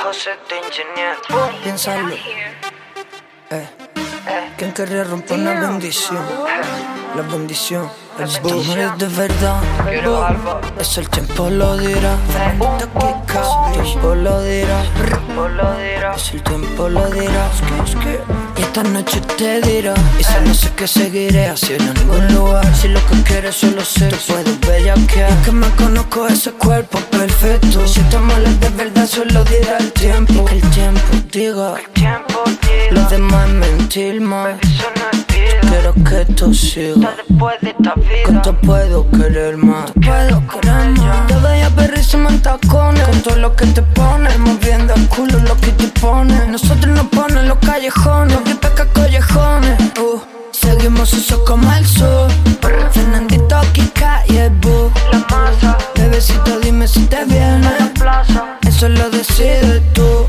José de Ingeniero. Piénsalo. ¿Quién querría romper una bendición? La bendición. Si tú no eres de verdad, eso el tiempo lo dirá. El tiempo lo dirá. Eso el tiempo lo dirá. Y esta noche te dirá. Y si no sé qué seguiré haciendo en ningún lugar. Si lo que quieres solo ser, tú puedes bellaquear. Es que me conozco ese cuerpo perfecto. Si te molas de verdad, solo dirá el tiempo. Que el tiempo diga. Lo demás es mentir más. Quiero que esto siga. Que te puedo querer más. Te veía perrísima en tacones. Con todo lo que te pones, moviendo el culo lo que te pones. Nosotros nos ponen los callejones, los peca collejones. Seguimos eso como el sol. Fernandito, Kika y el Boo. La masa, Bebecito, dime si te viene. la plaza. Eso lo decides tú.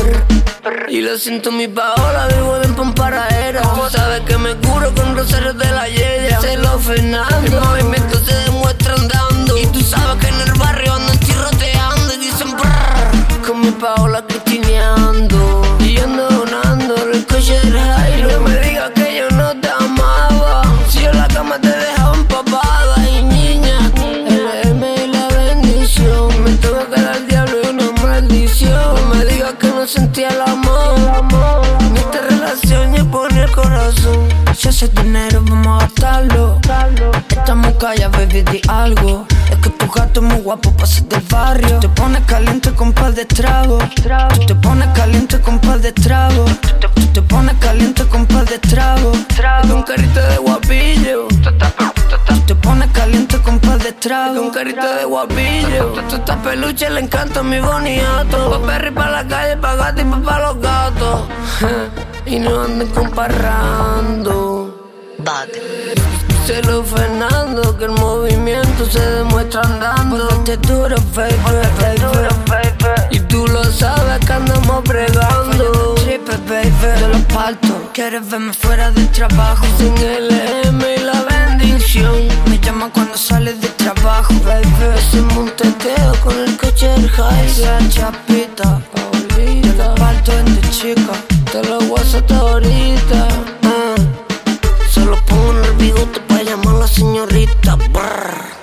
Y lo siento, mi Paola, vivo en Pamparaera. Sabes que me curo con rosarios de la Yeya. Se lo Fernando, el movimiento se demuestra andando. Y tú sabes que en el barrio andan chirroteando y dicen brrr. Con mi Paola cristineando. Y yo ando donando el coche del Jairo. No me digas que yo no te amaba. Si yo en la cama te dejaba empapada. Y niña, el M y la bendición. Me tengo que dar el diablo y una maldición. No me digas que no sentía el amor. En esta relación ya pone el corazón. Si hace dinero vamos a gastarlo. Estamos callados, baby, di algo. Es que tu gato es muy guapo pa' ser del barrio. Te pones caliente con par de tragos. Tú te pones caliente con par de tragos. Tú te pones caliente con par de tragos. Un carrito de guapillo. Tú te pones caliente con par de tragos. Un carrito de guapillo. Esta peluche le encanta mi boniato. Pa' perri, pa' la calle, pa' gato y pa' los gatos. Y no anden comparando. Se lo Fernando, que el movimiento se demuestra andando. Ponte duro, baby, y tú lo sabes que andamos bregando. Triple, baby, yo lo parto. Quieres verme fuera del trabajo. Sin el M y la bendición. Me llaman cuando sales del trabajo, baby. Hacemos un teteo con el coche del high. La chapita, Paulita. Yo lo parto en tu chica. Te lo voy a hacer ahorita. Solo pongo el bigote pa' llamar a la señorita. Brr.